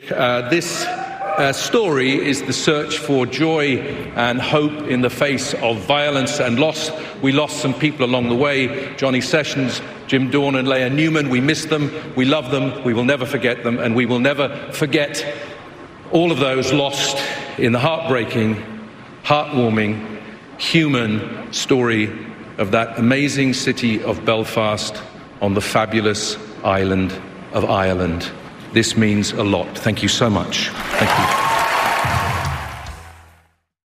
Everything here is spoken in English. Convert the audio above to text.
This story is the search for joy and hope in the face of violence and loss. We lost some people along the way. Johnny Sessions, Jim Dawn and Leah Newman, we miss them, we love them, we will never forget them, and we will never forget all of those lost in the heartbreaking, heartwarming, human story of that amazing city of Belfast on the fabulous island of Ireland. This means a lot. Thank you so much. Thank you.